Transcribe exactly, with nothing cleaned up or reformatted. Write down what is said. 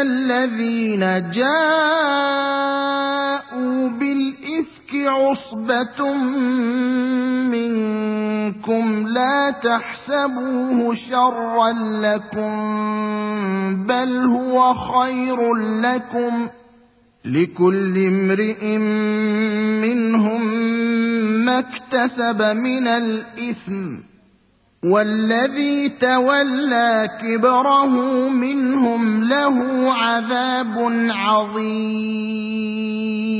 الذين جاءوا بالإفك عصبة منكم لا تحسبوه شرا لكم بل هو خير لكم لكل امرئ منهم ما اكتسب من الإثم والذي تولى كبره منهم له عذاب عظيم.